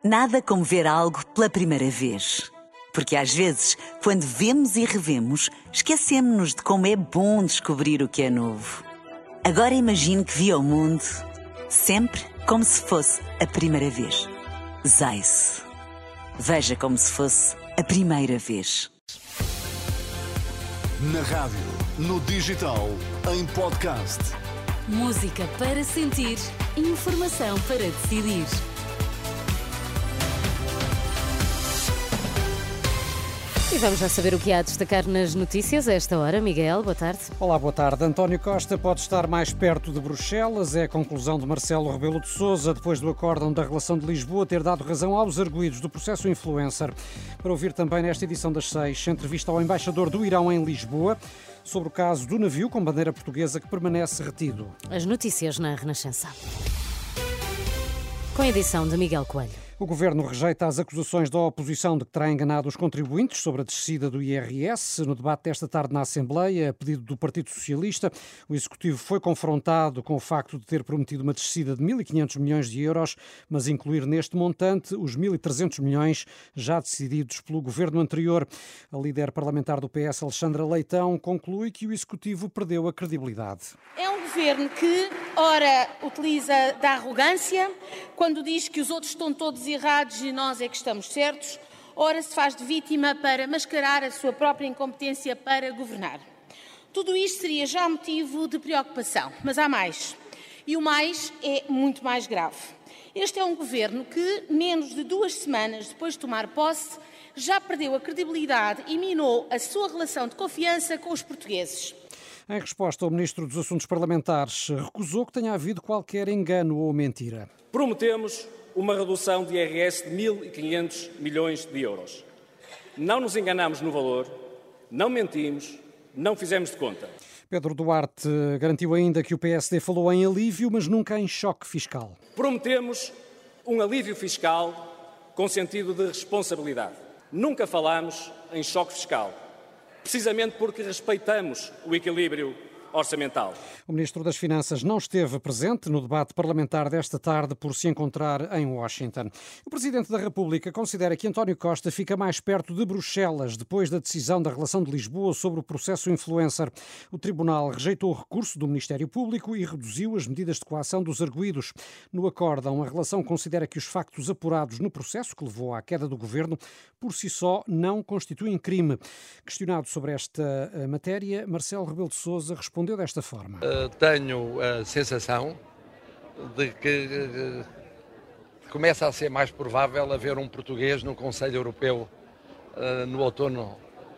Nada como ver algo pela primeira vez. Porque às vezes, quando vemos e revemos, esquecemos-nos de como é bom descobrir o que é novo. Agora imagine que viu o mundo sempre como se fosse a primeira vez. Zais. Veja como se fosse a primeira vez. Na rádio, no digital, em podcast. Música para sentir, informação para decidir. E vamos já saber o que há a destacar nas notícias a esta hora. Miguel, boa tarde. Olá, boa tarde. António Costa pode estar mais perto de Bruxelas. É a conclusão de Marcelo Rebelo de Sousa, depois do acórdão da relação de Lisboa ter dado razão aos arguidos do processo influencer. Para ouvir também nesta edição das 6, entrevista ao embaixador do Irão em Lisboa sobre o caso do navio com bandeira portuguesa que permanece retido. As notícias na Renascença. Com a edição de Miguel Coelho. O Governo rejeita as acusações da oposição de que terá enganado os contribuintes sobre a descida do IRS. No debate desta tarde na Assembleia, a pedido do Partido Socialista, o Executivo foi confrontado com o facto de ter prometido uma descida de 1.500 milhões de euros, mas incluir neste montante os 1.300 milhões já decididos pelo Governo anterior. A líder parlamentar do PS, Alexandra Leitão, conclui que o Executivo perdeu a credibilidade. É um governo que, ora, utiliza da arrogância, quando diz que os outros estão todos errados e nós é que estamos certos, ora se faz de vítima para mascarar a sua própria incompetência para governar. Tudo isto seria já motivo de preocupação, mas há mais. E o mais é muito mais grave. Este é um governo que, menos de 2 semanas depois de tomar posse, já perdeu a credibilidade e minou a sua relação de confiança com os portugueses. Em resposta, o Ministro dos Assuntos Parlamentares recusou que tenha havido qualquer engano ou mentira. Prometemos uma redução de IRS de 1.500 milhões de euros. Não nos enganamos no valor, não mentimos, não fizemos de conta. Pedro Duarte garantiu ainda que o PSD falou em alívio, mas nunca em choque fiscal. Prometemos um alívio fiscal com sentido de responsabilidade. Nunca falamos em choque fiscal, precisamente porque respeitamos o equilíbrio orçamental. O Ministro das Finanças não esteve presente no debate parlamentar desta tarde por se encontrar em Washington. O Presidente da República considera que António Costa fica mais perto de Bruxelas depois da decisão da relação de Lisboa sobre o processo influencer. O Tribunal rejeitou o recurso do Ministério Público e reduziu as medidas de coação dos arguidos. No acórdão, a relação considera que os factos apurados no processo que levou à queda do governo por si só não constituem crime. Questionado sobre esta matéria, Marcelo Rebelo de Sousa respondeu desta forma. Tenho a sensação de que começa a ser mais provável haver um português no Conselho Europeu no outono,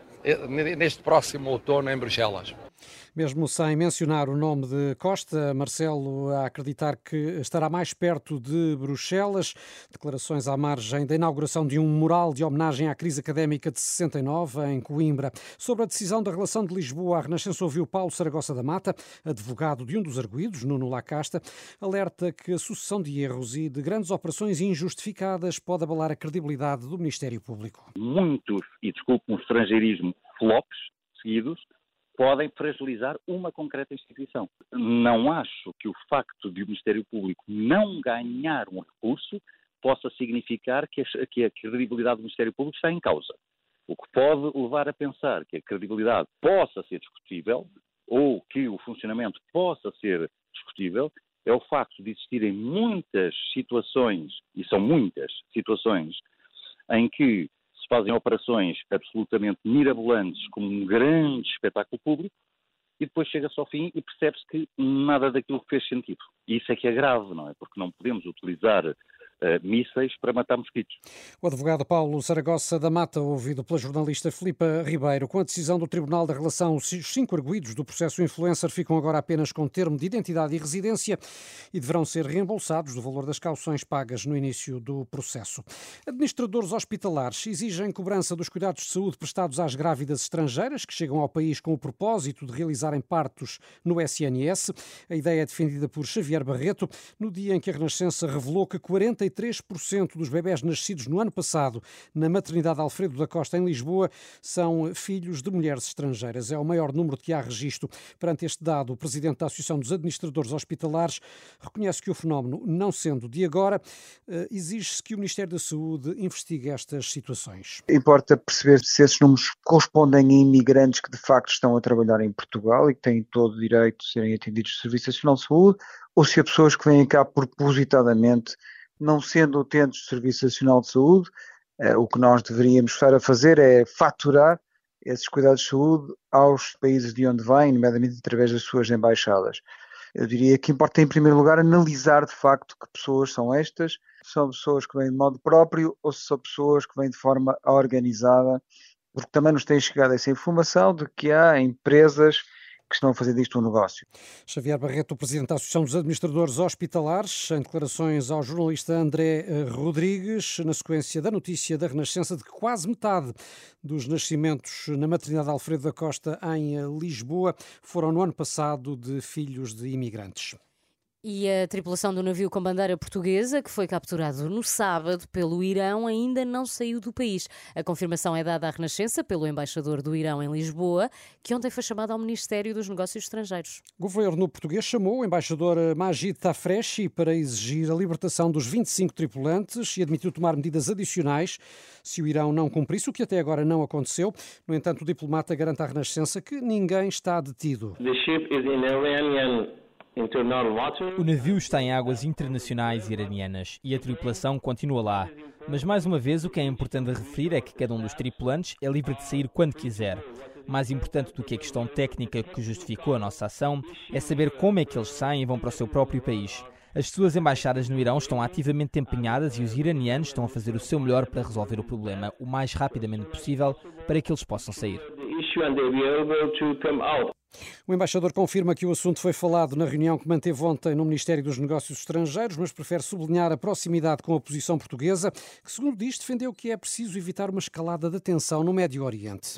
neste próximo outono em Bruxelas. Mesmo sem mencionar o nome de Costa, Marcelo a acreditar que estará mais perto de Bruxelas. Declarações à margem da inauguração de um mural de homenagem à crise académica de 69 em Coimbra. Sobre a decisão da relação de Lisboa, a Renascença ouviu Paulo Saragossa da Mata, advogado de um dos arguidos, Nuno Lacasta, alerta que a sucessão de erros e de grandes operações injustificadas pode abalar a credibilidade do Ministério Público. Muitos, e desculpe um estrangeirismo, flops seguidos, podem fragilizar uma concreta instituição. Não acho que o facto de o Ministério Público não ganhar um recurso possa significar que a credibilidade do Ministério Público está em causa. O que pode levar a pensar que a credibilidade possa ser discutível ou que o funcionamento possa ser discutível é o facto de existirem muitas situações, e são muitas situações, em que se fazem operações absolutamente mirabolantes como um grande espetáculo público e depois chega-se ao fim e percebe-se que nada daquilo fez sentido. E isso é que é grave, não é? Porque não podemos utilizar mísseis para matar mosquitos. O advogado Paulo Saragossa da Mata, ouvido pela jornalista Filipa Ribeiro. Com a decisão do Tribunal da Relação, os 5 arguidos do processo influencer ficam agora apenas com termo de identidade e residência e deverão ser reembolsados do valor das cauções pagas no início do processo. Administradores hospitalares exigem cobrança dos cuidados de saúde prestados às grávidas estrangeiras que chegam ao país com o propósito de realizarem partos no SNS. A ideia é defendida por Xavier Barreto no dia em que a Renascença revelou que 40 43% dos bebés nascidos no ano passado na maternidade Alfredo da Costa, em Lisboa, são filhos de mulheres estrangeiras. É o maior número de que há registro. Perante este dado, o presidente da Associação dos Administradores Hospitalares reconhece que o fenómeno, não sendo de agora, exige-se que o Ministério da Saúde investigue estas situações. Importa perceber se esses números correspondem a imigrantes que de facto estão a trabalhar em Portugal e que têm todo o direito de serem atendidos no Serviço Nacional de Saúde, ou se há pessoas que vêm cá propositadamente, não sendo utentes do Serviço Nacional de Saúde. O que nós deveríamos estar a fazer é faturar esses cuidados de saúde aos países de onde vêm, nomeadamente através das suas embaixadas. Eu diria que importa, em primeiro lugar, analisar de facto que pessoas são estas, se são pessoas que vêm de modo próprio ou se são pessoas que vêm de forma organizada, porque também nos tem chegado essa informação de que há empresas que estão a fazer disto um negócio. Xavier Barreto, o presidente da Associação dos Administradores Hospitalares, em declarações ao jornalista André Rodrigues, na sequência da notícia da Renascença de que quase metade dos nascimentos na maternidade Alfredo da Costa, em Lisboa, foram no ano passado de filhos de imigrantes. E a tripulação do navio com bandeira portuguesa, que foi capturado no sábado pelo Irão, ainda não saiu do país. A confirmação é dada à Renascença pelo embaixador do Irão em Lisboa, que ontem foi chamado ao Ministério dos Negócios Estrangeiros. O governo português chamou o embaixador Majid Tafreshi para exigir a libertação dos 25 tripulantes e admitiu tomar medidas adicionais se o Irão não cumprisse, o que até agora não aconteceu. No entanto, o diplomata garante à Renascença que ninguém está detido. O navio está em águas internacionais iranianas e a tripulação continua lá. Mas, mais uma vez, o que é importante referir é que cada um dos tripulantes é livre de sair quando quiser. Mais importante do que a questão técnica que justificou a nossa ação é saber como é que eles saem e vão para o seu próprio país. As suas embaixadas no Irão estão ativamente empenhadas e os iranianos estão a fazer o seu melhor para resolver o problema o mais rapidamente possível para que eles possam sair. O embaixador confirma que o assunto foi falado na reunião que manteve ontem no Ministério dos Negócios Estrangeiros, mas prefere sublinhar a proximidade com a posição portuguesa, que, segundo diz, defendeu que é preciso evitar uma escalada de tensão no Médio Oriente.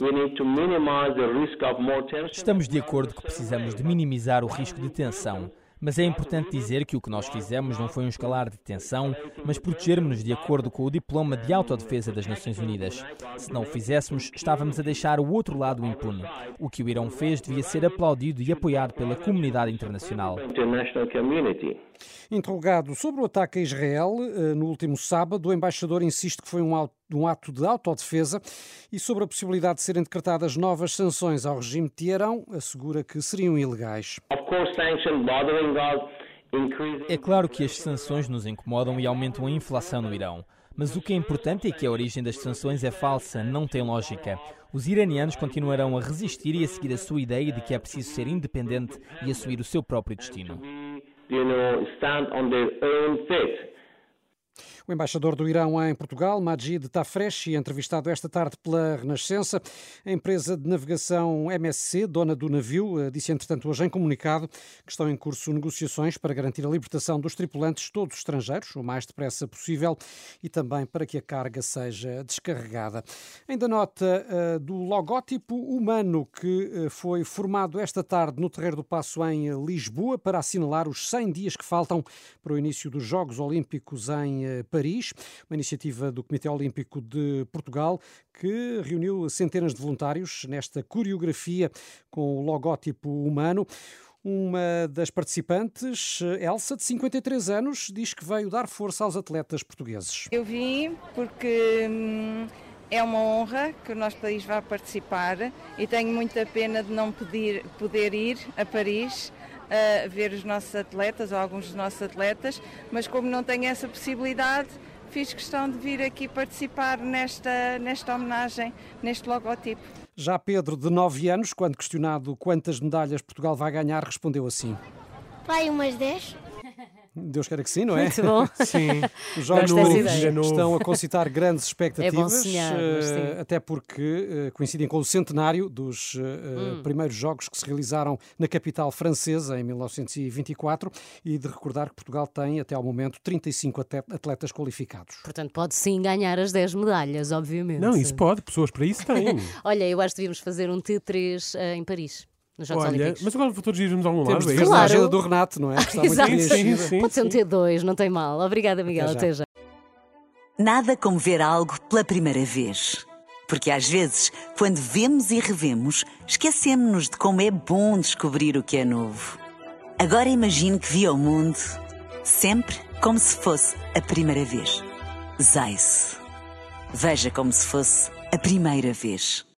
Estamos de acordo que precisamos de minimizar o risco de tensão. Mas é importante dizer que o que nós fizemos não foi um escalar de tensão, mas protegermos-nos de acordo com o diploma de autodefesa das Nações Unidas. Se não o fizéssemos, estávamos a deixar o outro lado impune. O que o Irão fez devia ser aplaudido e apoiado pela comunidade internacional. Interrogado sobre o ataque a Israel no último sábado, o embaixador insiste que foi um ato de autodefesa e sobre a possibilidade de serem decretadas novas sanções ao regime de Teherão, assegura que seriam ilegais. É claro que as sanções nos incomodam e aumentam a inflação no Irão. Mas o que é importante é que a origem das sanções é falsa, não tem lógica. Os iranianos continuarão a resistir e a seguir a sua ideia de que é preciso ser independente e assumir o seu próprio destino. O embaixador do Irão em Portugal, Majid Tafreshi, entrevistado esta tarde pela Renascença. A empresa de navegação MSC, dona do navio, disse entretanto hoje em comunicado que estão em curso negociações para garantir a libertação dos tripulantes, todos estrangeiros, o mais depressa possível, e também para que a carga seja descarregada. Ainda nota do logótipo humano que foi formado esta tarde no Terreiro do Paço em Lisboa para assinalar os 100 dias que faltam para o início dos Jogos Olímpicos em Paris, uma iniciativa do Comitê Olímpico de Portugal que reuniu centenas de voluntários nesta coreografia com o logótipo humano. Uma das participantes, Elsa, de 53 anos, diz que veio dar força aos atletas portugueses. Eu vim porque é uma honra que o nosso país vá participar e tenho muita pena de não poder ir a Paris a ver os nossos atletas, ou alguns dos nossos atletas, mas como não tenho essa possibilidade, fiz questão de vir aqui participar nesta homenagem, neste logotipo. Já Pedro, de 9 anos, quando questionado quantas medalhas Portugal vai ganhar, respondeu assim: Vai umas 10. Deus queira que sim, não é? Muito bom. Sim. Os Jogos estão a concitar grandes expectativas, é bom sonhar, até porque coincidem com o centenário dos primeiros Jogos que se realizaram na capital francesa em 1924 e de recordar que Portugal tem até ao momento 35 atletas qualificados. Portanto, pode sim ganhar as 10 medalhas, obviamente. Não, isso pode, pessoas para isso têm. Olha, eu acho que devíamos fazer um T3 em Paris. Olha, mas agora todos irmos a algum lado. Temos de ver a agenda do Renato, não é? Está muito Exato. preenchida. Pode ser um T2, não tem mal. Obrigada, Miguel. Até já. Nada como ver algo pela primeira vez. Porque às vezes, quando vemos e revemos, esquecemos-nos de como é bom descobrir o que é novo. Agora imagine que viu o mundo sempre como se fosse a primeira vez. Zais. Veja como se fosse a primeira vez.